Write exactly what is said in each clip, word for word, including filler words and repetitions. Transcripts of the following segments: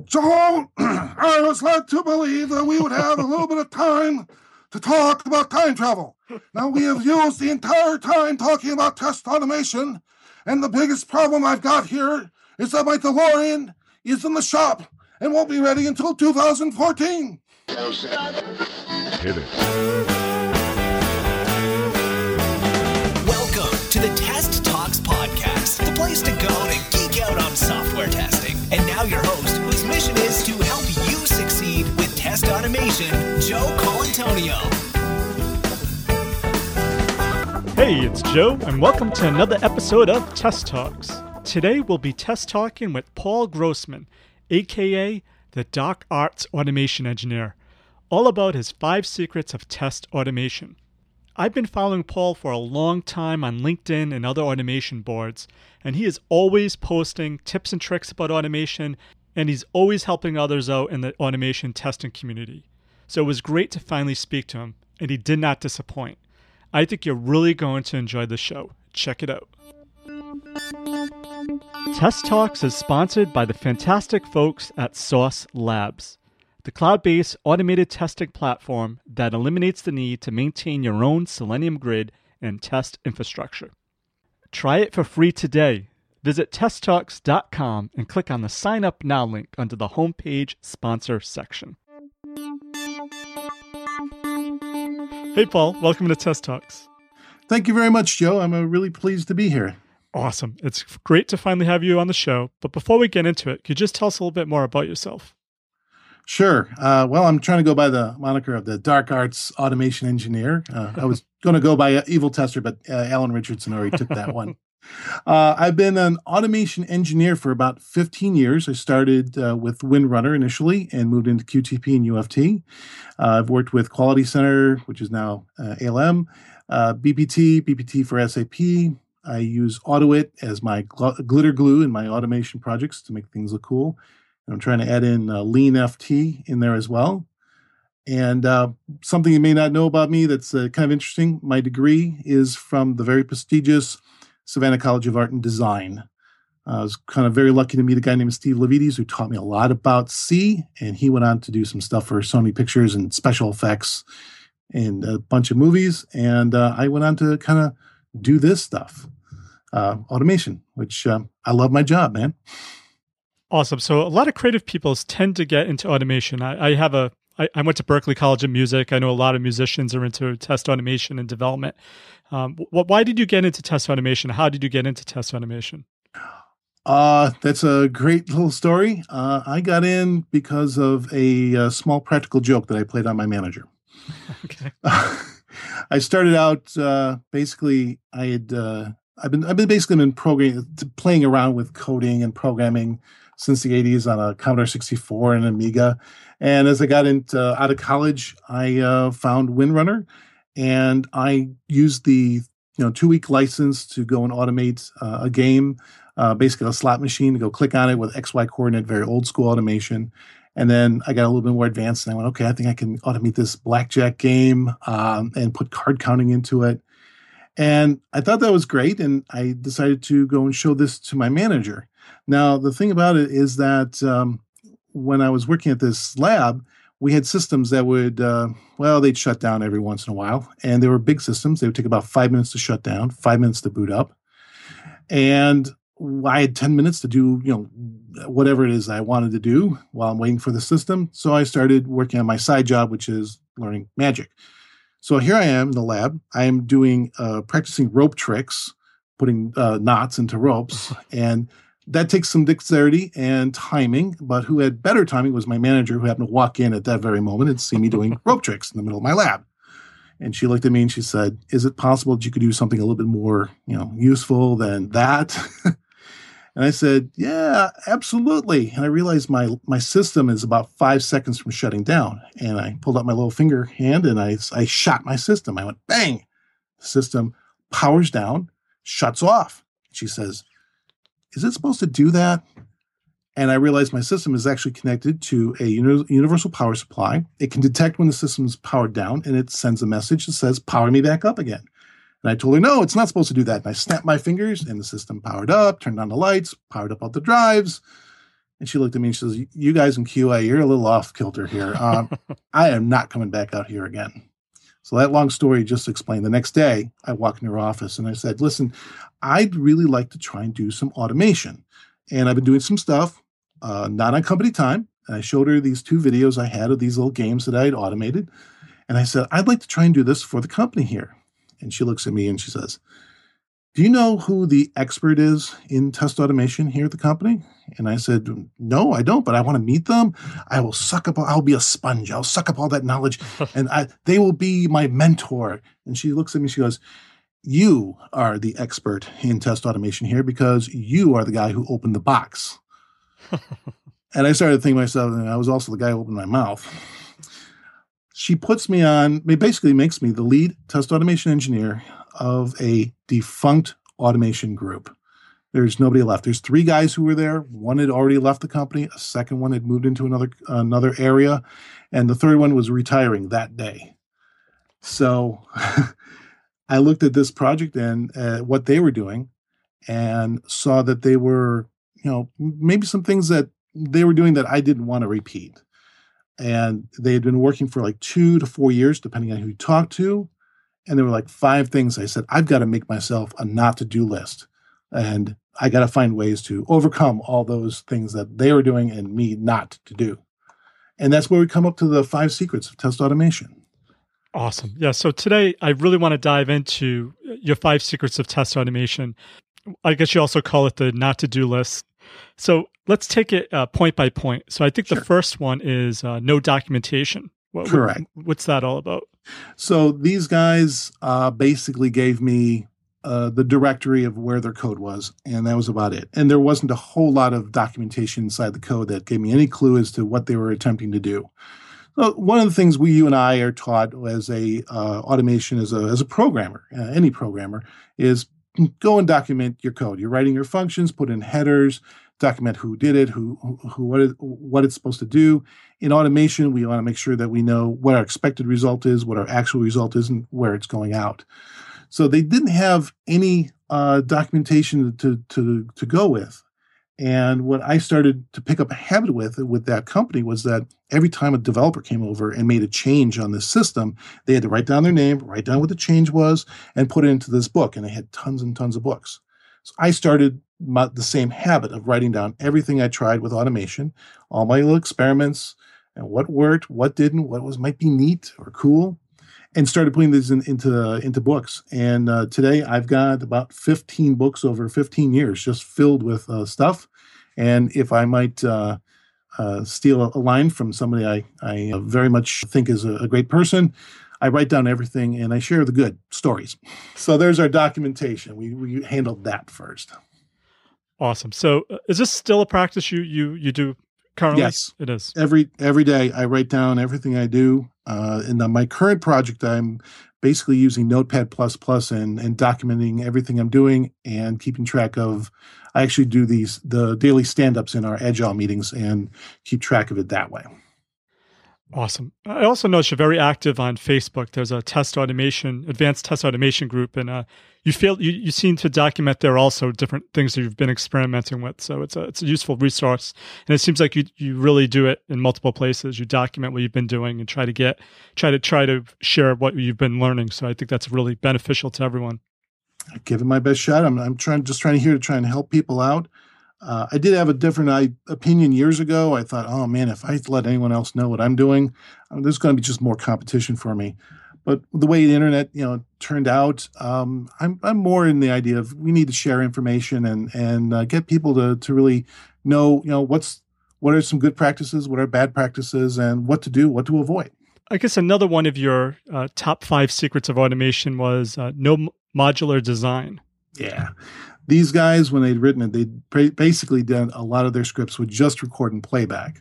Joel, I was led to believe that we would have a little bit of time to talk about time travel. Now, we have used the entire time talking about test automation, and the biggest problem I've got here is that my DeLorean is in the shop and won't be ready until two thousand fourteen. Hit it. Welcome to the Test Talks Podcast, the place to go to geek out on software testing. And now your host, whose mission is to help you succeed with test automation, Joe Colantonio. Hey, it's Joe, and welcome to another episode of Test Talks. Today we'll be test talking with Paul Grossman, aka the Dark Arts Automation Engineer, all about his five secrets of test automation. I've been following Paul for a long time on LinkedIn and other automation boards, and he is always posting tips and tricks about automation, and he's always helping others out in the automation testing community. So it was great to finally speak to him, and he did not disappoint. I think you're really going to enjoy the show. Check it out. Test Talks is sponsored by the fantastic folks at Sauce Labs, the cloud-based automated testing platform that eliminates the need to maintain your own Selenium grid and test infrastructure. Try it for free today. Visit test talks dot com and click on the Sign Up Now link under the homepage sponsor section. Hey, Paul. Welcome to Test Talks. Thank you very much, Joe. I'm uh, really pleased to be here. Awesome. It's great to finally have you on the show. But before we get into it, could you just tell us a little bit more about yourself? Sure. Uh, well, I'm trying to go by the moniker of the Dark Arts Automation Engineer. Uh, I was going to go by uh, Evil Tester, but uh, Alan Richardson already took that one. Uh, I've been an automation engineer for about fifteen years. I started uh, with Windrunner initially and moved into Q T P and U F T. Uh, I've worked with Quality Center, which is now uh, A L M, uh, B P T, B P T for S A P. I use Autoit as my gl- glitter glue in my automation projects to make things look cool. I'm trying to add in uh, Lean F T in there as well. And uh, something you may not know about me that's uh, kind of interesting, my degree is from the very prestigious Savannah College of Art and Design. Uh, I was kind of very lucky to meet a guy named Steve Levites who taught me a lot about C, and he went on to do some stuff for Sony Pictures and special effects and a bunch of movies. And uh, I went on to kind of do this stuff, uh, automation, which uh, I love my job, man. Awesome. So a lot of creative people tend to get into automation. I, I have a, I, I went to Berklee College of Music. I know a lot of musicians are into test automation and development. Um, wh- why did you get into test automation? How did you get into test automation? Uh, that's a great little story. Uh, I got in because of a, a small practical joke that I played on my manager. Okay. Uh, I started out uh, basically. I had uh, I've been I've been basically been programming, playing around with coding and programming since the eighties on a Commodore sixty-four and Amiga. And as I got into uh, out of college, I uh, found Windrunner, and I used the you know two week license to go and automate uh, a game, uh, basically a slot machine, to go click on it with X Y coordinate, very old school automation. And then I got a little bit more advanced, and I went, okay, I think I can automate this blackjack game um, and put card counting into it. And I thought that was great, and I decided to go and show this to my manager. Now, the thing about it is that um, when I was working at this lab, we had systems that would, uh, well, they'd shut down every once in a while. And they were big systems. They would take about five minutes to shut down, five minutes to boot up. And I had ten minutes to do, you know, whatever it is I wanted to do while I'm waiting for the system. So I started working on my side job, which is learning magic. So here I am in the lab. I am doing, uh, practicing rope tricks, putting uh, knots into ropes. And that takes some dexterity and timing. But who had better timing was my manager, who happened to walk in at that very moment and see me doing rope tricks in the middle of my lab. And she looked at me and she said, is it possible that you could do something a little bit more, you know, useful than that? And I said, yeah, absolutely. And I realized my my system is about five seconds from shutting down. And I pulled out my little finger hand and I, I shot my system. I went, bang. The system powers down, shuts off. She says, is it supposed to do that? And I realized my system is actually connected to a uni- universal power supply. It can detect when the system is powered down, and it sends a message that says, power me back up again. And I told her, no, it's not supposed to do that. And I snapped my fingers, and the system powered up, turned on the lights, powered up all the drives. And she looked at me and she says, you guys in Q A, you're a little off kilter here. Um, I am not coming back out here again. So that long story just explained. The next day, I walked in her office and I said, listen, I'd really like to try and do some automation. And I've been doing some stuff, uh, not on company time. And I showed her these two videos I had of these little games that I had automated. And I said, I'd like to try and do this for the company here. And she looks at me and she says, do you know who the expert is in test automation here at the company? And I said, no, I don't, but I want to meet them. I will suck up, I'll be a sponge. I'll suck up all that knowledge and I, they will be my mentor. And she looks at me, she goes, you are the expert in test automation here because you are the guy who opened the box. And I started thinking to myself, and I was also the guy who opened my mouth. She puts me on, basically makes me the lead test automation engineer of a defunct automation group. There's nobody left. There's three guys who were there. One had already left the company. A second one had moved into another another area. And the third one was retiring that day. So I looked at this project and uh, what they were doing and saw that they were, you know, maybe some things that they were doing that I didn't want to repeat. And they had been working for like two to four years, depending on who you talk to. And there were like five things I said, I've got to make myself a not to do list. And I got to find ways to overcome all those things that they were doing and me not to do. And that's where we come up to the five secrets of test automation. Awesome. Yeah. So today I really want to dive into your five secrets of test automation. I guess you also call it the not to do list. So let's take it uh, point by point. So I think sure. the first one is uh, no documentation. What, Correct. What, what's that all about? So these guys uh, basically gave me uh, the directory of where their code was, and that was about it. And there wasn't a whole lot of documentation inside the code that gave me any clue as to what they were attempting to do. So one of the things we, you and I are taught as a uh, automation as a as a programmer, uh, any programmer, is go and document your code. You're writing your functions, put in headers, document who did it, who, who, what, it, what it's supposed to do. In automation, we want to make sure that we know what our expected result is, what our actual result is, and where it's going out. So they didn't have any uh, documentation to, to, to go with. And what I started to pick up a habit with, with that company was that every time a developer came over and made a change on this system, they had to write down their name, write down what the change was, and put it into this book. And they had tons and tons of books. So I started my, the same habit of writing down everything I tried with automation, all my little experiments, and what worked, what didn't, what was might be neat or cool, and started putting these in, into into books. And uh, today I've got about fifteen books over fifteen years just filled with uh, stuff. And if I might uh, uh, steal a, a line from somebody I, I very much think is a, a great person, I write down everything and I share the good stories. So there's our documentation. We, we handled that first. Awesome. So uh, is this still a practice you you you do currently? Yes. It is. Every every day I write down everything I do. Uh, in the, my current project, I'm basically using Notepad plus plus and, and documenting everything I'm doing and keeping track of. I actually do these the daily stand-ups in our Agile meetings and keep track of it that way. Awesome. I also noticed you're very active on Facebook. There's a test automation, advanced test automation group, and uh, you feel you, you seem to document there also different things that you've been experimenting with. So it's a it's a useful resource, and it seems like you you really do it in multiple places. You document what you've been doing and try to get try to try to share what you've been learning. So I think that's really beneficial to everyone. I give it my best shot. I'm I'm trying just trying to here to try and help people out. Uh, I did have a different I, opinion years ago. I thought, oh man, if I let anyone else know what I'm doing, um, there's going to be just more competition for me. But the way the internet, you know, turned out, um, I'm I'm more in the idea of we need to share information and and uh, get people to to really know, you know, what's what are some good practices, what are bad practices, and what to do, what to avoid. I guess another one of your uh, top five secrets of automation was uh, no m- modular design. Yeah. These guys, when they'd written it, they'd basically done a lot of their scripts with just record and playback.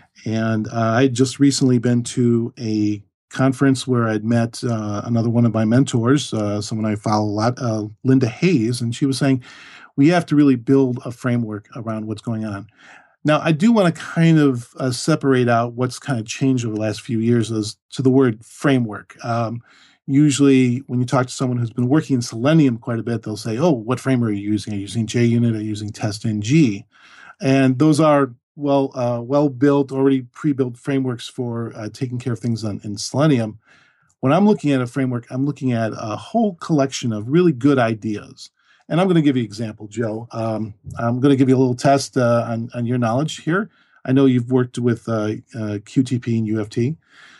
And uh, I just recently been to a conference where I'd met uh, another one of my mentors, uh, someone I follow a lot, uh, Linda Hayes, and she was saying, we have to really build a framework around what's going on. Now, I do want to kind of uh, separate out what's kind of changed over the last few years as to the word framework. Um, Usually, when you talk to someone who's been working in Selenium quite a bit, they'll say, oh, what framework are you using? Are you using JUnit? Are you using TestNG? And those are well uh, well built, already pre-built frameworks for uh, taking care of things on, in Selenium. When I'm looking at a framework, I'm looking at a whole collection of really good ideas. And I'm going to give you an example, Joe. Um, I'm going to give you a little test uh, on, on your knowledge here. I know you've worked with uh, uh, Q T P and U F T.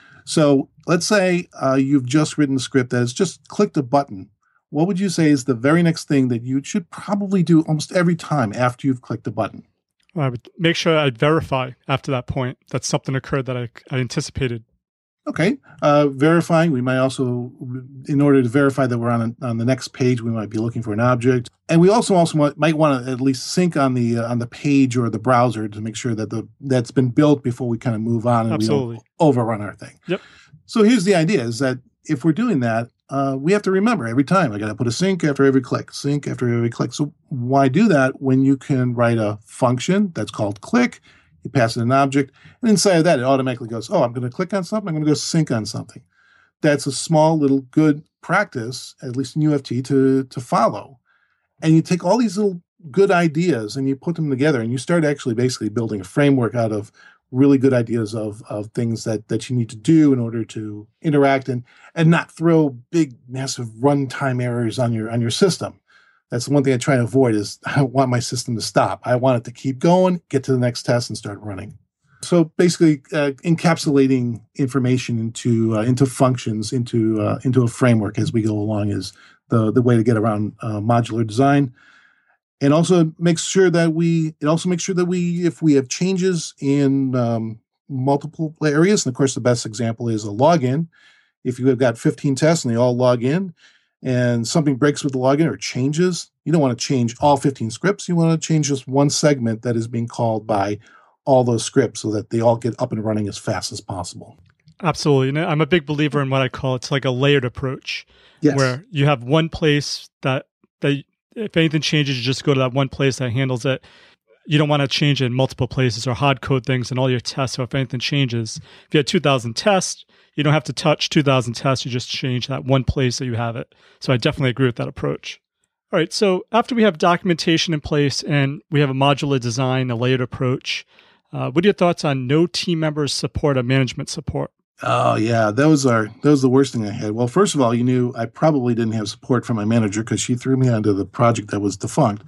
So let's say uh, you've just written a script that has just clicked a button. What would you say is the very next thing that you should probably do almost every time after you've clicked a button? I would make sure I'd verify after that point that something occurred that I, I anticipated. Okay. Uh, verifying, we might also, in order to verify that we're on a, on the next page, we might be looking for an object. And we also also might, might want to at least sync on the uh, on the page or the browser to make sure that the that's been built before we kind of move on and Absolutely. we don't overrun our thing. Yep. So here's the idea is that if we're doing that, uh, we have to remember every time I got to put a sync after every click, sync after every click. So why do that when you can write a function that's called click? You pass it an object, and inside of that, it automatically goes, oh, I'm going to click on something, I'm going to go sync on something. That's a small little good practice, at least in U F T, to, to follow. And you take all these little good ideas and you put them together, and you start actually basically building a framework out of really good ideas of, of things that, that you need to do in order to interact and, and not throw big, massive runtime errors on your on your system. That's the one thing I try to avoid is I don't want my system to stop. I want it to keep going, get to the next test, and start running. So basically, uh, encapsulating information into uh, into functions, into uh, into a framework as we go along is the the way to get around uh, modular design. And also makes sure that we it also makes sure that we if we have changes in um, multiple areas, and of course the best example is a login. If you have got fifteen tests and they all log in, and something breaks with the login or changes, you don't want to change all fifteen scripts. You want to change just one segment that is being called by all those scripts so that they all get up and running as fast as possible. Absolutely. And I'm a big believer in what I call it's like a layered approach, Yes. where you have one place that, that if anything changes, you just go to that one place that handles it. You don't want to change it in multiple places or hard code things in all your tests. So if anything changes, if you had two thousand tests, you don't have to touch two thousand tests. You just change that one place that you have it. So I definitely agree with that approach. All right. So after we have documentation in place and we have a modular design, a layered approach, uh, what are your thoughts on no team members support or management support? Oh yeah, those are those are the worst thing I had. Well, first of all, you knew I probably didn't have support from my manager because she threw me onto the project that was defunct.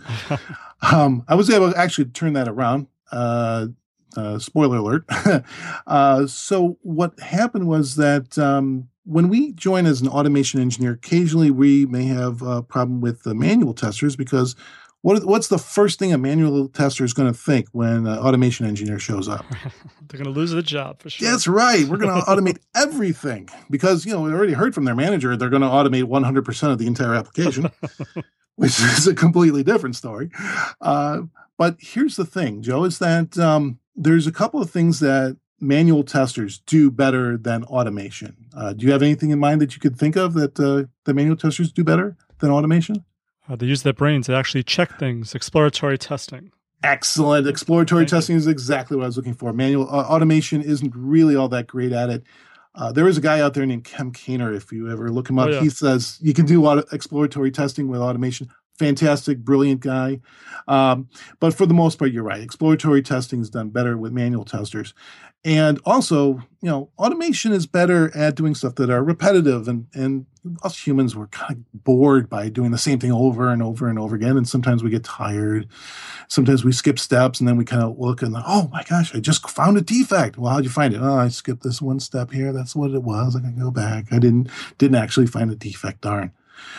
um, I was able to actually turn that around. Uh, uh, spoiler alert. uh, so what happened was that um, when we join as an automation engineer, occasionally we may have a problem with the manual testers because what what's the first thing a manual tester is going to think when an automation engineer shows up? They're going to lose the job for sure. That's right. We're going to automate everything because, you know, we already heard from their manager they're going to automate one hundred percent of the entire application, which is a completely different story. Uh, but here's the thing, Joe, is that um, there's a couple of things that manual testers do better than automation. Uh, do you have anything in mind that you could think of that uh, the manual testers do better than automation? Uh, they use their brains to actually check things, exploratory testing. Excellent. Exploratory Thank testing you. is exactly what I was looking for. Manual uh, automation isn't really all that great at it. Uh, there is a guy out there named Kem Kainer. If you ever look him up, Oh, yeah. he says you can do auto- exploratory testing with automation. Fantastic, brilliant guy. Um, but for the most part, you're right. Exploratory testing is done better with manual testers. And also, you know, automation is better at doing stuff that are repetitive. And, and us humans, we're kind of bored by doing the same thing over and over and over again. And sometimes we get tired. Sometimes we skip steps and then we kind of look and, oh my gosh, I just found a defect. Well, how'd you find it? Oh, I skipped this one step here. That's what it was. I can go back. I didn't, didn't actually find a defect. Darn.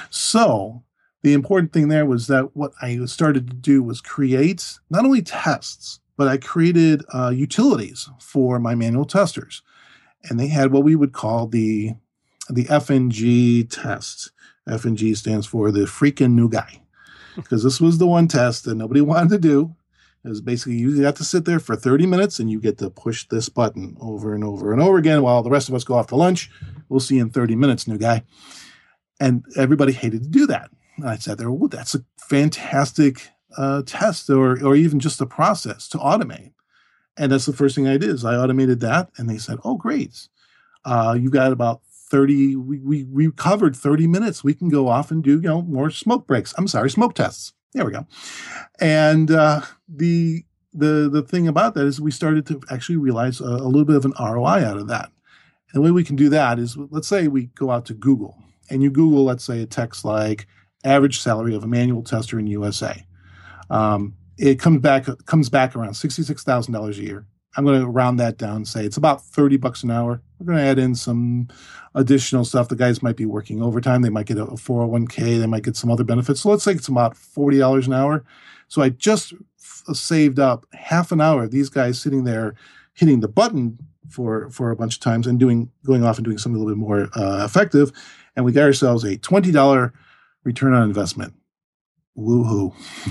So the important thing there was that what I started to do was create not only tests, but I created uh, utilities for my manual testers. And they had what we would call the, the F N G test. F N G stands for the freaking new guy. Because this was the one test that nobody wanted to do. It was basically you have to sit there for thirty minutes and you get to push this button over and over and over again while the rest of us go off to lunch. We'll see you in thirty minutes, new guy. And everybody hated to do that. And I sat there, oh, that's a fantastic uh, test or or even just a process to automate. And that's the first thing I did is I automated that. And they said, oh, great. Uh, you got about thirty, we, we, we covered thirty minutes. We can go off and do, you know, more smoke breaks. I'm sorry, smoke tests. There we go. And uh, the the, the thing about that is we started to actually realize a, a little bit of an R O I out of that. And the way we can do that is, let's say we go out to Google and you Google, let's say, a text like average salary of a manual tester in U S A. Um, it comes back comes back around sixty-six thousand dollars a year. I'm going to round that down and say it's about thirty bucks an hour. We're going to add in some additional stuff. The guys might be working overtime. They might get a four oh one k. They might get some other benefits. So let's say it's about forty dollars an hour. So I just f- saved up half an hour of these guys sitting there hitting the button for, for a bunch of times and doing going off and doing something a little bit more uh, effective. And we got ourselves a twenty dollars return on investment. Woohoo.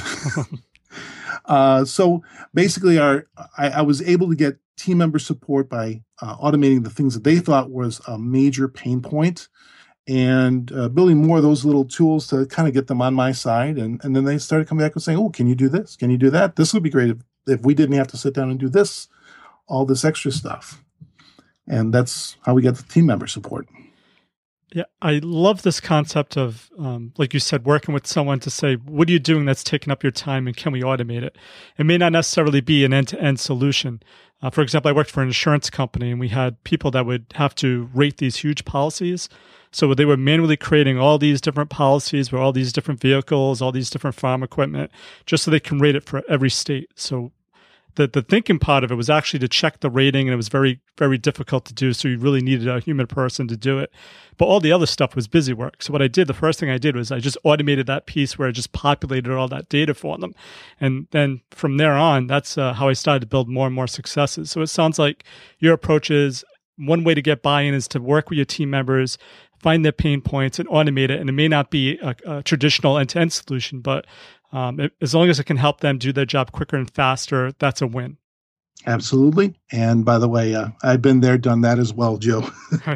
uh, so basically, our I, I was able to get team member support by uh, automating the things that they thought was a major pain point and uh, building more of those little tools to kind of get them on my side. And, and then they started coming back and saying, oh, can you do this? Can you do that? This would be great if, if we didn't have to sit down and do this, all this extra stuff. And that's how we get the team member support. Yeah, I love this concept of, um, like you said, working with someone to say, what are you doing that's taking up your time and can we automate it? It may not necessarily be an end-to-end solution. Uh, for example, I worked for an insurance company and we had people that would have to rate these huge policies. So they were manually creating all these different policies with all these different vehicles, all these different farm equipment, just so they can rate it for every state. So the the thinking part of it was actually to check the rating, and it was very, very difficult to do. So you really needed a human person to do it. But all the other stuff was busy work. So what I did, the first thing I did was I just automated that piece where I just populated all that data for them. And then from there on, that's uh, how I started to build more and more successes. So it sounds like your approach is one way to get buy-in is to work with your team members, find their pain points and automate it. And it may not be a, a traditional end-to-end solution, but Um, it, as long as it can help them do their job quicker and faster, that's a win. Absolutely. And by the way, uh, I've been there, done that as well, Joe.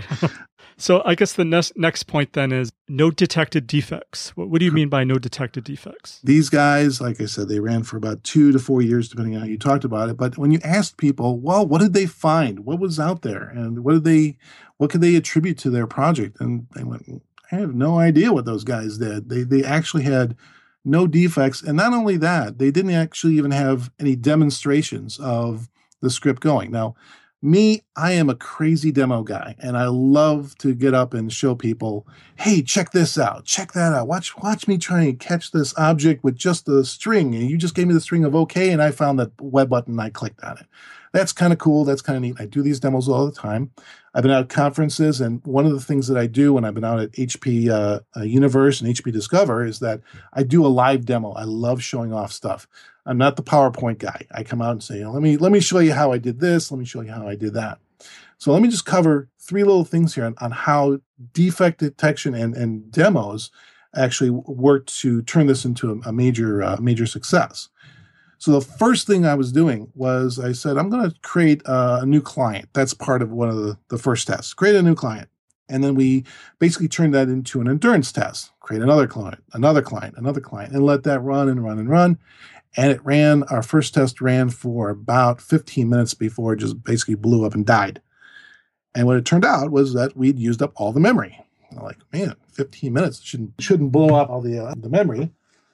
So I guess the next next point then is no detected defects. What, what do you mean by no detected defects? These guys, like I said, they ran for about two to four years, depending on how you talked about it. But when you asked people, well, what did they find? What was out there? And what did they, what could they attribute to their project? And they went, I have no idea what those guys did. They they actually had no defects. And not only that, they didn't actually even have any demonstrations of the script going. Now, me, I am a crazy demo guy, and I love to get up and show people, hey, check this out, check that out. Watch watch me try and catch this object with just the string. And you just gave me the string of OK, and I found that web button, and I clicked on it. That's kind of cool. That's kind of neat. I do these demos all the time. I've been out at conferences, and one of the things that I do when I've been out at H P uh, uh, Universe and H P Discover is that I do a live demo. I love showing off stuff. I'm not the PowerPoint guy. I come out and say, let me let me show you how I did this. Let me show you how I did that. So let me just cover three little things here on, on how defect detection and, and demos actually work to turn this into a, a major uh, major success. So the first thing I was doing was I said, I'm going to create a new client. That's part of one of the, the first tests. Create a new client. And then we basically turned that into an endurance test. Create another client, another client, another client, and let that run and run and run. And it ran, our first test ran for about fifteen minutes before it just basically blew up and died. And what it turned out was that we'd used up all the memory. I'm like, man, fifteen minutes shouldn't, shouldn't blow up all the, uh, the memory.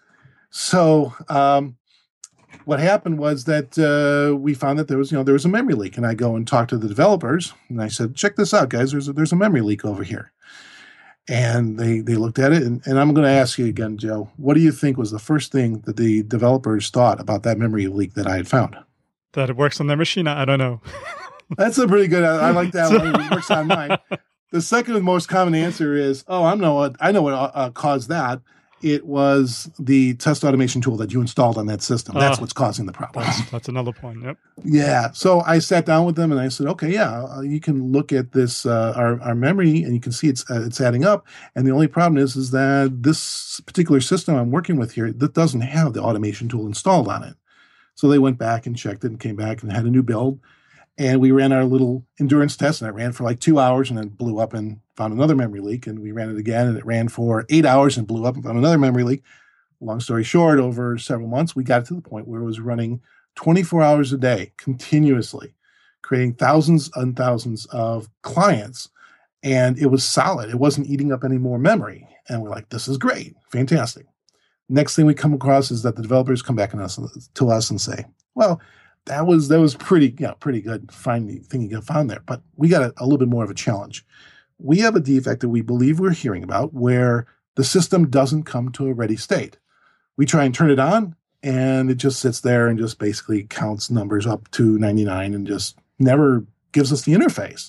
So, um, what happened was that uh, we found that there was, you know, there was a memory leak, and I go and talk to the developers, and I said, "Check this out, guys. There's a, there's a memory leak over here." And they they looked at it, and, and I'm going to ask you again, Joe. What do you think was the first thing that the developers thought about that memory leak that I had found? That it works on their machine? I don't know. That's a pretty good. I, I like that one. It works on mine. The second most common answer is, "Oh, I know what I know what uh, caused that. It was the test automation tool that you installed on that system. That's uh, what's causing the problem." That's, that's another point. Yep. Yeah. So I sat down with them and I said, okay, yeah, uh, you can look at this, uh, our, our memory, and you can see it's uh, it's adding up. And the only problem is, is that this particular system I'm working with here, that doesn't have the automation tool installed on it. So they went back and checked it and came back and had a new build. And we ran our little endurance test, and it ran for like two hours and then blew up and found another memory leak. And we ran it again, and it ran for eight hours and blew up and found another memory leak. Long story short, over several months, we got to the point where it was running twenty-four hours a day continuously, creating thousands and thousands of clients. And it was solid. It wasn't eating up any more memory. And we're like, this is great. Fantastic. Next thing we come across is that the developers come back on us, to us and say, Well, that was that was pretty, you know, pretty good finding thing you got found there. But we got a, a little bit more of a challenge. We have a defect that we believe we're hearing about where the system doesn't come to a ready state. We try and turn it on, and it just sits there and just basically counts numbers up to ninety-nine and just never gives us the interface.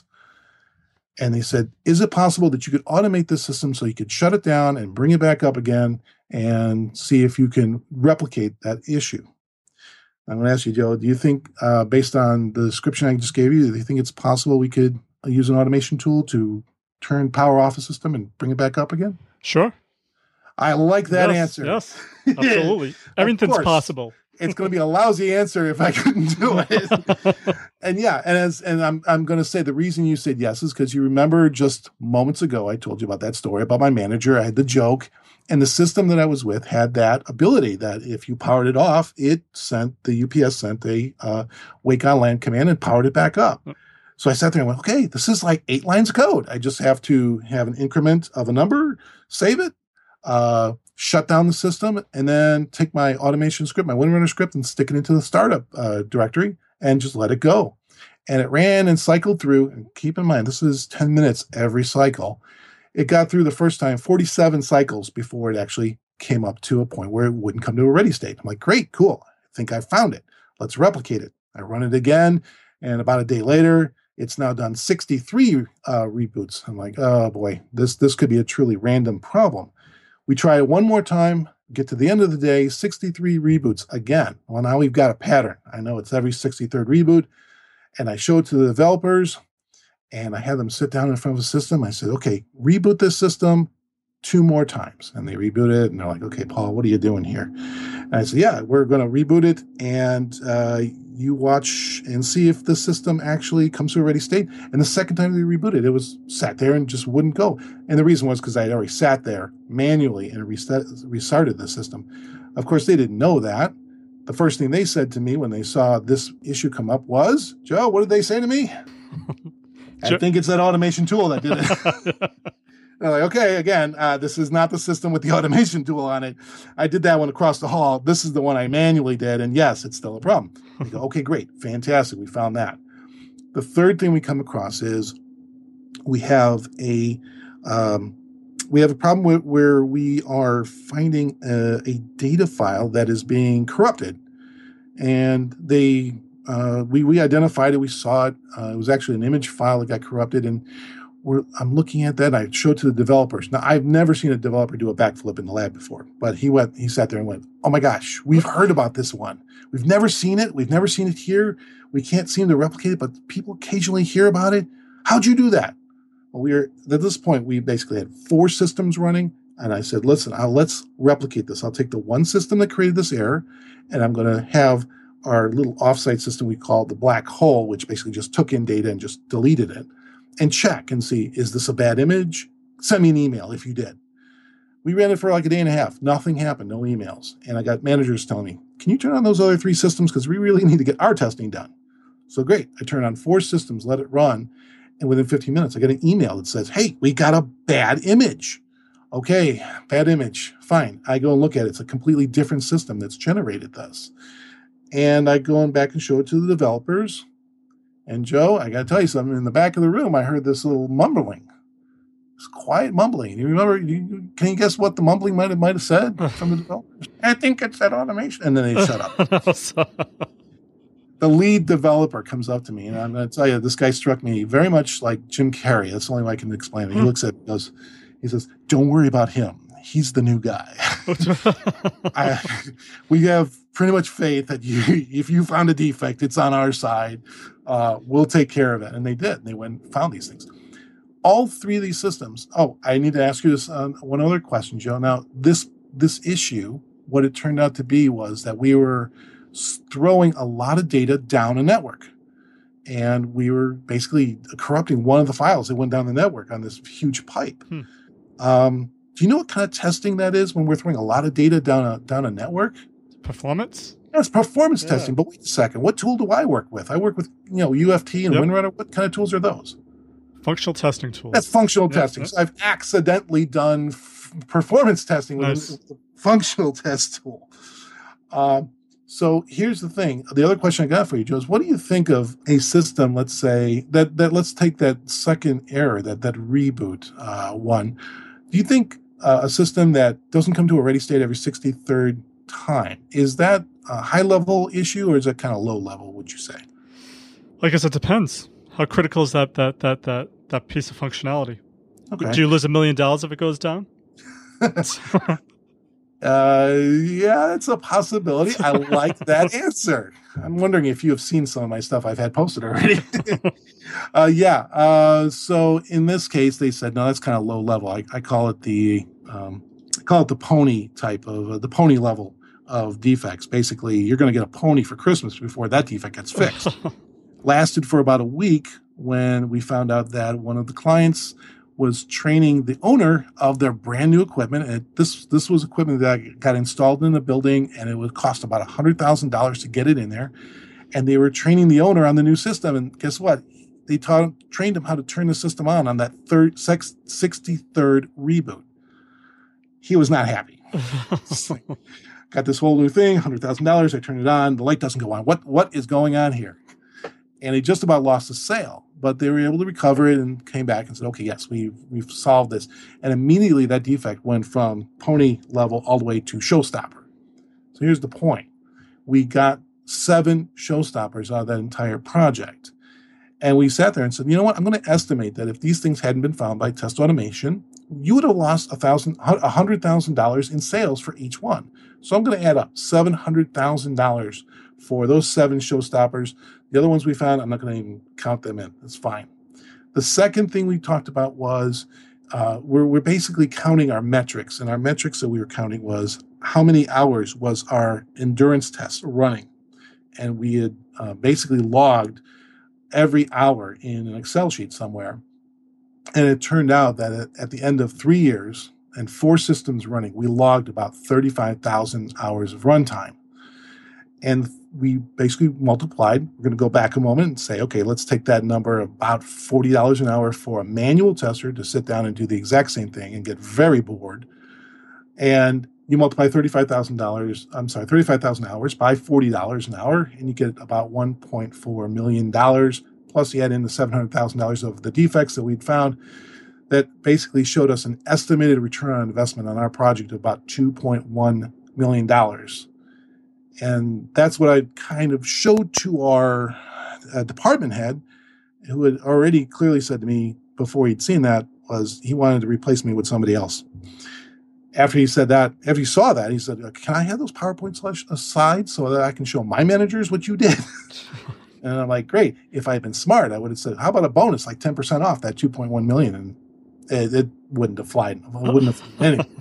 And they said, is it possible that you could automate this system so you could shut it down and bring it back up again and see if you can replicate that issue? I'm going to ask you, Joe, do you think, uh, based on the description I just gave you, do you think it's possible we could use an automation tool to turn power off a system and bring it back up again? Sure. I like that yes, answer. Yes, absolutely. Everything's possible. It's going to be a lousy answer if I couldn't do it. And yeah, and as and I'm I'm going to say the reason you said yes is because you remember just moments ago I told you about that story about my manager. I had the joke, and the system that I was with had that ability that if you powered it off, it sent the U P S sent a uh, wake on LAN command and powered it back up. So I sat there and went, okay, this is like eight lines of code. I just have to have an increment of a number, save it, uh, shut down the system, and then take my automation script, my Windrunner script, and stick it into the startup uh, directory and just let it go. And it ran and cycled through. And keep in mind, this is ten minutes every cycle. It got through the first time, forty-seven cycles before it actually came up to a point where it wouldn't come to a ready state. I'm like, great, cool. I think I found it. Let's replicate it. I run it again. And about a day later, it's now done sixty-three uh, reboots. I'm like, oh boy, this, this could be a truly random problem. We try it one more time, get to the end of the day, sixty-three reboots again. Well, now we've got a pattern. I know it's every sixty-third reboot. And I show it to the developers, and I had them sit down in front of the system. I said, okay, reboot this system two more times. And they reboot it, and they're like, okay, Paul, what are you doing here? And I said, yeah, we're going to reboot it, and uh, you watch and see if the system actually comes to a ready state. And the second time they rebooted, it was sat there and just wouldn't go. And the reason was because I had already sat there manually and reset, restarted the system. Of course, they didn't know that. The first thing they said to me when they saw this issue come up was, Joe, what did they say to me? I think it's that automation tool that did it. They're like, okay, again, uh, this is not the system with the automation tool on it. I did that one across the hall. This is the one I manually did. And yes, it's still a problem. They go, okay, great. Fantastic. We found that. The third thing we come across is we have a um, we have a problem with, where we are finding a, a data file that is being corrupted. And they uh, we, we identified it. We saw it. Uh, it was actually an image file that got corrupted. And We're, I'm looking at that. I showed it to the developers. Now, I've never seen a developer do a backflip in the lab before, but he went. He sat there and went, "Oh my gosh, we've heard about this one. We've never seen it. We've never seen it here. We can't seem to replicate it, but people occasionally hear about it. How'd you do that?" Well, we were at this point. We basically had four systems running, and I said, "Listen, I'll, let's replicate this. I'll take the one system that created this error, and I'm going to have our little offsite system we call the black hole, which basically just took in data and just deleted it." And check and see, is this a bad image? Send me an email if you did. We ran it for like a day and a half. Nothing happened, no emails. And I got managers telling me, can you turn on those other three systems? Because we really need to get our testing done. So great. I turned on four systems, let it run. And within fifteen minutes, I get an email that says, hey, we got a bad image. Okay, bad image. Fine. I go and look at it. It's a completely different system that's generated this. And I go and back and show it to the developers. And Joe, I got to tell you something. In the back of the room, I heard this little mumbling. It's quiet mumbling. You remember? You, can you guess what the mumbling might have might have said from the developers? I think it's that automation. And then they shut up. The lead developer comes up to me, and I'm going to tell you, this guy struck me very much like Jim Carrey. That's the only way I can explain it. He looks at me, goes, he says, "Don't worry about him. He's the new guy." I, we have pretty much faith that you, if you found a defect, it's on our side. Uh, we'll take care of it. And they did. They went and found these things. All three of these systems. Oh, I need to ask you this uh, one other question, Joe. Now, this this issue, what it turned out to be was that we were throwing a lot of data down a network. And we were basically corrupting one of the files that went down the network on this huge pipe. Hmm. Um, do you know what kind of testing that is when we're throwing a lot of data down a down a network? Performance? Yeah, it's performance yeah. testing. But wait a second. What tool do I work with? I work with, you know, U F T and yep. Windrunner. What kind of tools are those? Functional testing tools. That's functional yep, testing. Yep. So I've accidentally done f- performance testing with nice. a functional test tool. Um, So here's the thing. The other question I got for you, Joe, is what do you think of a system, let's say, that, that let's take that second error, that, that reboot uh, one. Do you think uh, a system that doesn't come to a ready state every sixty-third time, is that a high-level issue or is that kind of low-level, would you say? I guess it depends. How critical is that that that that, that piece of functionality? Okay. Do you lose a million dollars if it goes down? Uh, yeah, that's a possibility. I like that answer. I'm wondering if you have seen some of my stuff I've had posted already. uh, yeah. Uh, so in this case, they said, no, that's kind of low level. I, I call it the, um, I call it the pony type of, uh, the pony level of defects. Basically, you're going to get a pony for Christmas before that defect gets fixed. Lasted for about a week when we found out that one of the clients was training the owner of their brand new equipment. And this this was equipment that got installed in the building, and it would cost about one hundred thousand dollars to get it in there. And they were training the owner on the new system. And guess what? They taught trained him how to turn the system on on that third sixty-third reboot. He was not happy. Like, got this whole new thing, one hundred thousand dollars. I turn it on. The light doesn't go on. What What is going on here? And he just about lost the sale. But they were able to recover it and came back and said, okay, yes, we've, we've solved this. And immediately that defect went from pony level all the way to showstopper. So here's the point. We got seven showstoppers out of that entire project. And we sat there and said, you know what? I'm going to estimate that if these things hadn't been found by Test Automation, you would have lost one hundred thousand dollars in sales for each one. So I'm going to add up seven hundred thousand dollars for those seven showstoppers. The other ones we found, I'm not going to even count them in. That's fine. The second thing we talked about was uh, we're, we're basically counting our metrics. And our metrics that we were counting was how many hours was our endurance test running. And we had uh, basically logged every hour in an Excel sheet somewhere. And it turned out that at, at the end of three years and four systems running, we logged about thirty-five thousand hours of runtime. And we basically multiplied. We're going to go back a moment and say, okay, let's take that number, about forty dollars an hour for a manual tester to sit down and do the exact same thing and get very bored. And you multiply thirty-five thousand dollars, I'm sorry, thirty-five thousand hours by forty dollars an hour, and you get about one point four million dollars. Plus you add in the seven hundred thousand dollars of the defects that we'd found. That basically showed us an estimated return on investment on our project of about two point one million dollars. And that's what I kind of showed to our uh, department head, who had already clearly said to me before he'd seen that, was he wanted to replace me with somebody else. After he said that, after he saw that, he said, can I have those PowerPoint slides so that I can show my managers what you did? And I'm like, great. If I had been smart, I would have said, how about a bonus, like ten percent off that two point one million dollars? And it, it wouldn't have flied. It wouldn't have flied anyway.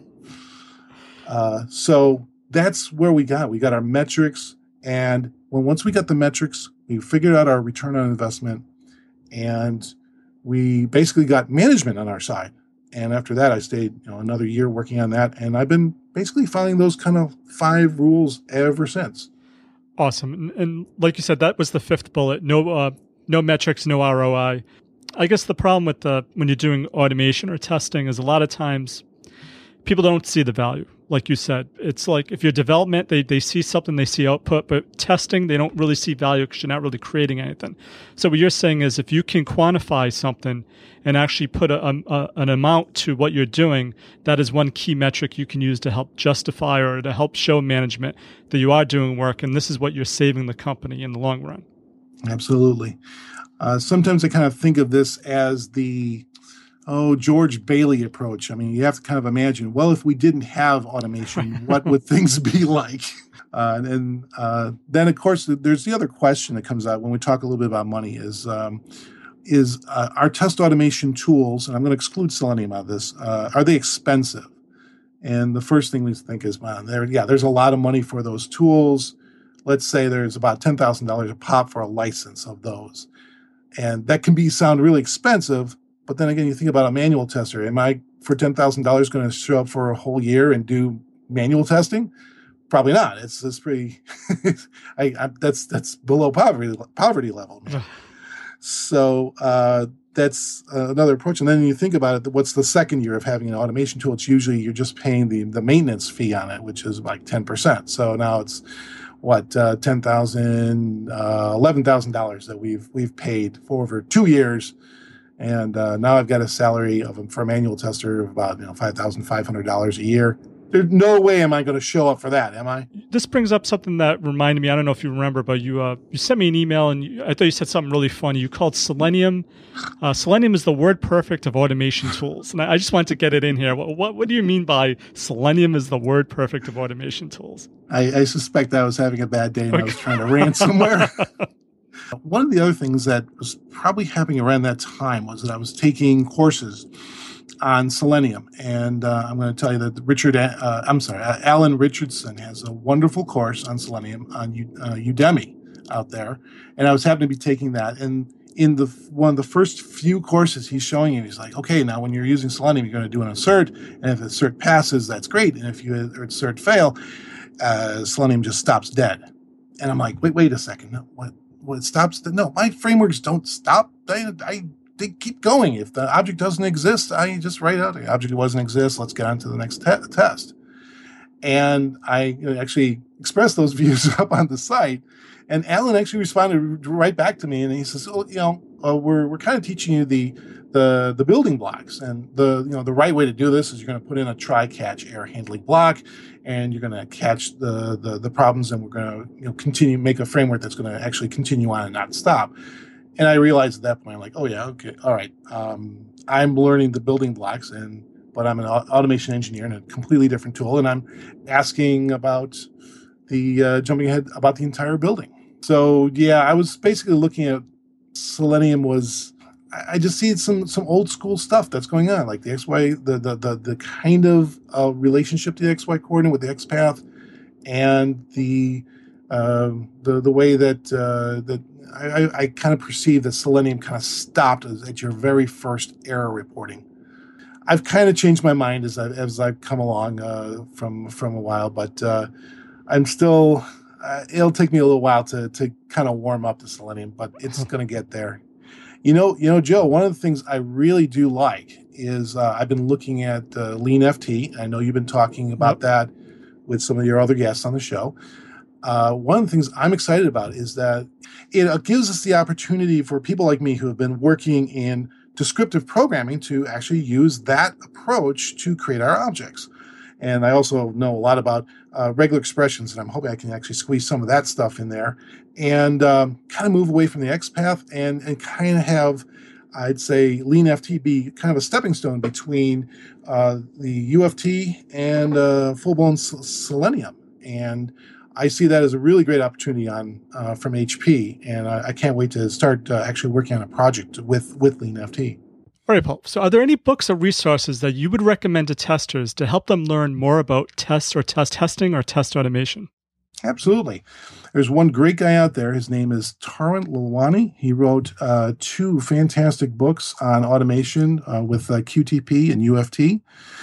Uh, so that's where we got. We got our metrics. And when once we got the metrics, we figured out our return on investment. And we basically got management on our side. And after that, I stayed you know, another year working on that. And I've been basically following those kind of five rules ever since. Awesome. And, and like you said, that was the fifth bullet. No uh, no metrics, no R O I. I guess the problem with the, when you're doing automation or testing is a lot of times people don't see the value. Like you said, it's like if you're development, they, they see something, they see output, but testing, they don't really see value because you're not really creating anything. So what you're saying is if you can quantify something and actually put a, a, an amount to what you're doing, that is one key metric you can use to help justify or to help show management that you are doing work, and this is what you're saving the company in the long run. Absolutely. Uh, sometimes I kind of think of this as the Oh, George Bailey approach. I mean, you have to kind of imagine, well, if we didn't have automation, what would things be like? Uh, and uh, then, of course, there's the other question that comes out when we talk a little bit about money is, um, is uh, our test automation tools, and I'm going to exclude Selenium out of this, uh, are they expensive? And the first thing we think is, man, there, yeah, there's a lot of money for those tools. Let's say there's about ten thousand dollars a pop for a license of those. And that can be sound really expensive. But then again, you think about a manual tester. Am I, for ten thousand dollars, going to show up for a whole year and do manual testing? Probably not. It's it's pretty. I, I that's that's below poverty poverty level. So uh, that's uh, another approach. And then you think about it. What's the second year of having an automation tool? It's usually you're just paying the the maintenance fee on it, which is like ten percent. So now it's what, uh, ten thousand dollars, uh, eleven thousand dollars that we've we've paid for over two years. And uh, now I've got a salary of for a manual tester of about you know five thousand five hundred dollars a year. There's no way am I going to show up for that, am I? This brings up something that reminded me. I don't know if you remember, but you uh, you sent me an email, and you, I thought you said something really funny. You called Selenium. Uh, Selenium is the word perfect of automation tools, and I, I just wanted to get it in here. What, what what do you mean by Selenium is the word perfect of automation tools? I, I suspect I was having a bad day and okay. I was trying to rant somewhere. One of the other things that was probably happening around that time was that I was taking courses on Selenium. And uh, I'm going to tell you that Richard, uh, I'm sorry, uh, Alan Richardson has a wonderful course on Selenium on U, uh, Udemy out there. And I was happening to be taking that. And in the one of the first few courses he's showing you, he's like, okay, now when you're using Selenium, you're going to do an assert. And if the assert passes, that's great. And if you assert fail, uh, Selenium just stops dead. And I'm like, wait, wait a second. No, what, what stops? The, no, my frameworks don't stop. I, I They keep going. If the object doesn't exist, I just write out the object doesn't exist. Let's get on to the next te- test. And I actually expressed those views up on the site. And Alan actually responded right back to me, and he says, "Oh, you know, uh, we're we're kind of teaching you the the the building blocks, and the you know the right way to do this is you're going to put in a try catch error handling block, and you're going to catch the the the problems, and we're going to you know continue make a framework that's going to actually continue on and not stop." And I realized at that point, I'm like, oh, yeah, okay, all right. Um, I'm learning the building blocks, and but I'm an automation engineer in a completely different tool, and I'm asking about the uh, jumping ahead about the entire building. So, yeah, I was basically looking at Selenium was, I just see some some old school stuff that's going on, like the X Y, the the the, the kind of uh, relationship to the X Y coordinate with the X path, and the uh, the the way that uh, that. I, I kind of perceive that Selenium kind of stopped at your very first error reporting. I've kind of changed my mind as I've, as I've come along uh, from from a while, but uh, I'm still, uh, it'll take me a little while to to kind of warm up to Selenium, but it's going to get there. You know, you know, Joe, one of the things I really do like is uh, I've been looking at uh, LeanFT. I know you've been talking about yep. that with some of your other guests on the show. Uh, one of the things I'm excited about is that it gives us the opportunity for people like me who have been working in descriptive programming to actually use that approach to create our objects. And I also know a lot about uh, regular expressions, and I'm hoping I can actually squeeze some of that stuff in there and um, kind of move away from the X path and, and kind of have, I'd say, LeanFT be kind of a stepping stone between uh, the U F T and uh, full-blown S- Selenium. And I see that as a really great opportunity on uh, from H P, and I, I can't wait to start uh, actually working on a project with, with LeanFT. All right, Paul. So are there any books or resources that you would recommend to testers to help them learn more about tests or test testing or test automation? Absolutely. There's one great guy out there. His name is Tarun Lalwani. He wrote uh, two fantastic books on automation uh, with uh, Q T P and U F T.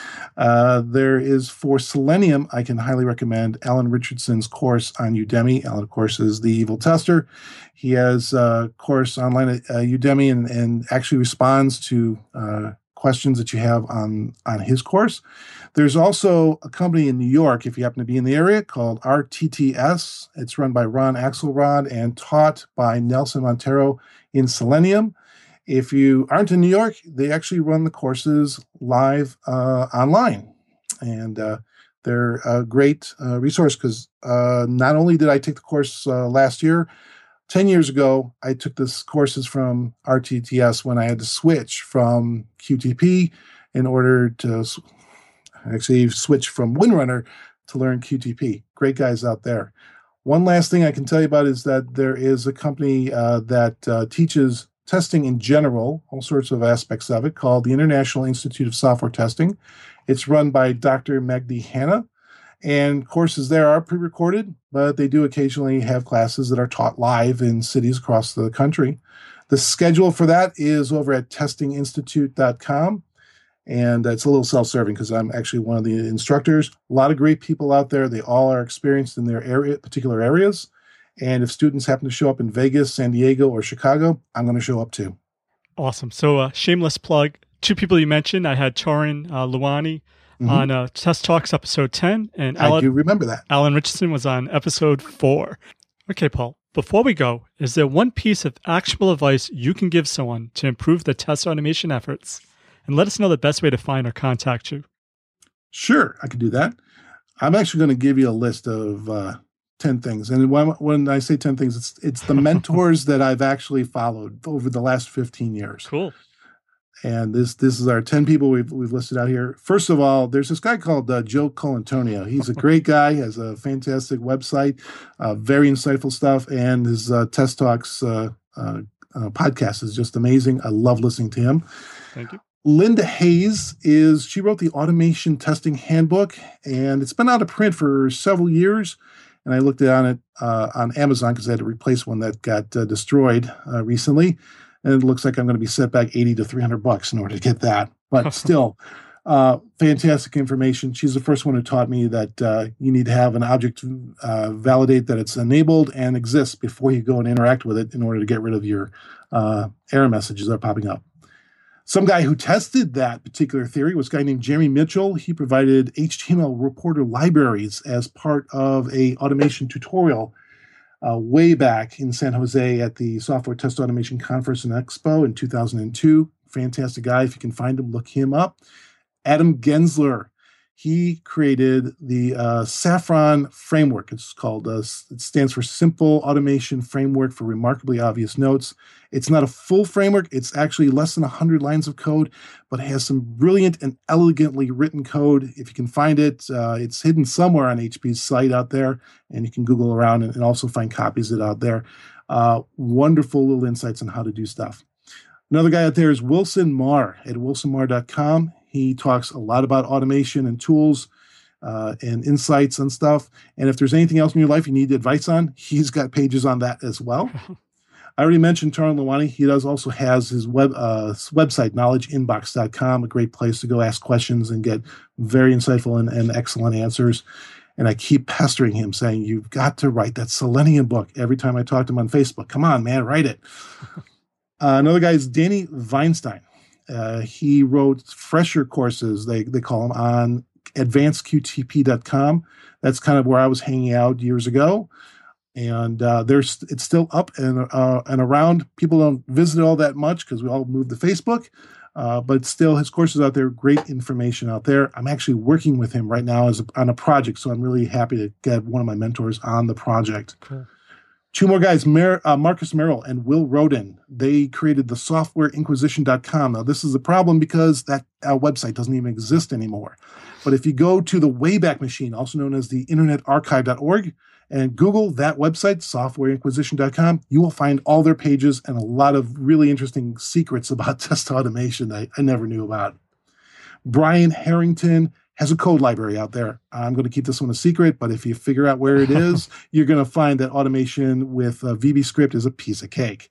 Uh, there is, for Selenium, I can highly recommend Alan Richardson's course on Udemy. Alan, of course, is the evil tester. He has a course online at uh, Udemy and, and actually responds to uh, questions that you have on, on his course. There's also a company in New York, if you happen to be in the area, called R T T S. It's run by Ron Axelrod and taught by Nelson Montero in Selenium. If you aren't in New York, they actually run the courses live uh, online. And uh, they're a great uh, resource because uh, not only did I take the course uh, last year, ten years ago, I took this courses from R T T S when I had to switch from Q T P in order to actually switch from Windrunner to learn Q T P. Great guys out there. One last thing I can tell you about is that there is a company uh, that uh, teaches testing in general, all sorts of aspects of it, called the International Institute of Software Testing. It's run by Doctor Magdi Hanna, and courses there are pre-recorded, but they do occasionally have classes that are taught live in cities across the country. The schedule for that is over at testing institute dot com, and it's a little self-serving because I'm actually one of the instructors. A lot of great people out there. They all are experienced in their area, particular areas. And if students happen to show up in Vegas, San Diego, or Chicago, I'm going to show up too. Awesome. So uh, shameless plug. Two people you mentioned. I had Tarun uh, Lalwani mm-hmm. on uh, Test Talks episode ten. And I Alan, do remember that. Alan Richardson was on episode four. Okay, Paul, before we go, is there one piece of actionable advice you can give someone to improve their test automation efforts? And let us know the best way to find or contact you. Sure, I can do that. I'm actually going to give you a list of uh, ten things. And when, when I say ten things, it's it's the mentors that I've actually followed over the last fifteen years. Cool. And this this is our ten people we've we've listed out here. First of all, there's this guy called uh, Joe Colantonio. He's a great guy, has a fantastic website, uh, very insightful stuff, and his uh, Test Talks uh, uh, uh, podcast is just amazing. I love listening to him. Thank you. Linda Hayes is, she wrote the Automation Testing Handbook, and it's been out of print for several years. And I looked on it uh, on Amazon because I had to replace one that got uh, destroyed uh, recently. And it looks like I'm going to be set back eighty to three hundred bucks in order to get that. But still, uh, fantastic information. She's the first one who taught me that uh, you need to have an object uh, validate that it's enabled and exists before you go and interact with it in order to get rid of your uh, error messages that are popping up. Some guy who tested that particular theory was a guy named Jeremy Mitchell. He provided H T M L reporter libraries as part of a automation tutorial uh, way back in San Jose at the Software Test Automation Conference and Expo in two thousand two. Fantastic guy. If you can find him, look him up. Adam Gensler. He created the uh, Saffron framework. It's called, uh, it stands for Simple Automation Framework for Remarkably Obvious Notes. It's not a full framework. It's actually less than one hundred lines of code, but it has some brilliant and elegantly written code. If you can find it, uh, it's hidden somewhere on H P's site out there, and you can Google around and, and also find copies of it out there. Uh, wonderful little insights on how to do stuff. Another guy out there is Wilson Marr at wilson marr dot com. He talks a lot about automation and tools uh, and insights and stuff. And if there's anything else in your life you need advice on, he's got pages on that as well. I already mentioned Tarun Lawani. He does also has his web uh, website, knowledge inbox dot com, a great place to go ask questions and get very insightful and, and excellent answers. And I keep pestering him saying, you've got to write that Selenium book every time I talk to him on Facebook. Come on, man, write it. uh, another guy is Danny Weinstein. Uh, he wrote fresher courses, they they call them, on advanced Q T P dot com. That's kind of where I was hanging out years ago. And uh, there's it's still up and uh, and around. People don't visit it all that much because we all moved to Facebook. Uh, but still, his courses out there, great information out there. I'm actually working with him right now as a, on a project, so I'm really happy to get one of my mentors on the project. Cool. Two more guys, Mer, uh, Marcus Merrill and Will Roden. They created the software inquisition dot com. Now, this is a problem because that uh, website doesn't even exist anymore. But if you go to the Wayback Machine, also known as the internet archive dot org, and Google that website, software inquisition dot com, you will find all their pages and a lot of really interesting secrets about test automation that I, I never knew about. Brian Harrington has a code library out there. I'm going to keep this one a secret, but if you figure out where it is, you're going to find that automation with uh, VBScript is a piece of cake.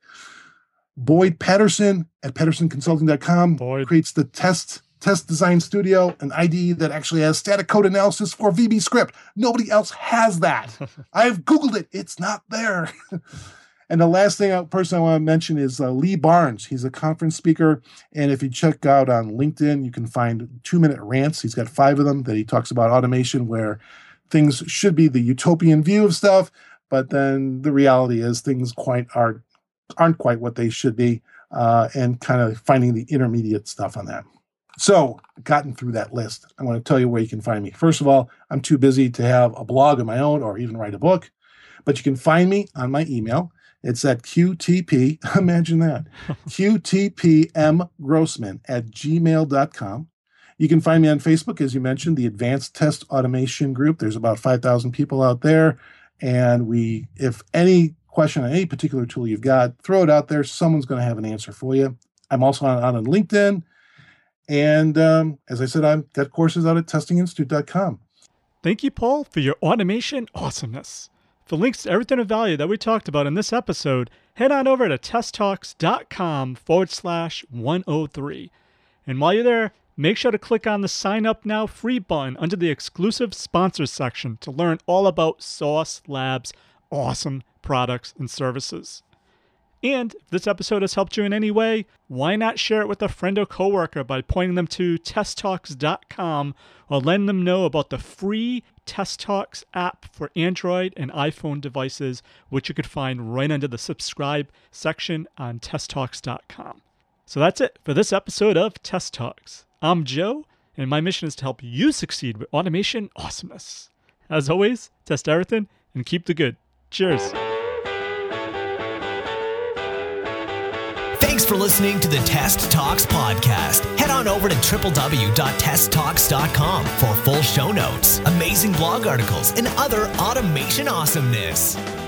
Boyd Patterson at patterson consulting dot com Boyd. creates the test test design studio, an I D E that actually has static code analysis for VBScript. Nobody else has that. I've Googled it. It's not there. And the last thing, I, person I want to mention is uh, Lee Barnes. He's a conference speaker. And if you check out on LinkedIn, you can find two-minute rants. He's got five of them that he talks about automation, where things should be the utopian view of stuff, but then the reality is things quite are, aren't quite what they should be, uh, and kind of finding the intermediate stuff on that. So, gotten through that list, I want to tell you where you can find me. First of all, I'm too busy to have a blog of my own or even write a book, but you can find me on my email. It's at Q T P, imagine that, Q T P M Grossman at gmail dot com. You can find me on Facebook, as you mentioned, the Advanced Test Automation Group. There's about five thousand people out there. And we, if any question on any particular tool you've got, throw it out there. Someone's going to have an answer for you. I'm also on, on LinkedIn. And um, as I said, I've got courses out at testing institute dot com. Thank you, Paul, for your automation awesomeness. For links to everything of value that we talked about in this episode, head on over to testtalks.com forward slash 103. And while you're there, make sure to click on the Sign Up Now free button under the exclusive sponsors section to learn all about Sauce Labs' awesome products and services. And if this episode has helped you in any way, why not share it with a friend or coworker by pointing them to test talks dot com or letting them know about the free Test Talks app for Android and iPhone devices, which you could find right under the subscribe section on test talks dot com. So that's it for this episode of Test Talks. I'm Joe, and my mission is to help you succeed with automation awesomeness. As always, test everything and keep the good. Cheers. Thanks for listening to the Test Talks podcast. Head on over to w w w dot test talks dot com for full show notes, amazing blog articles, and other automation awesomeness.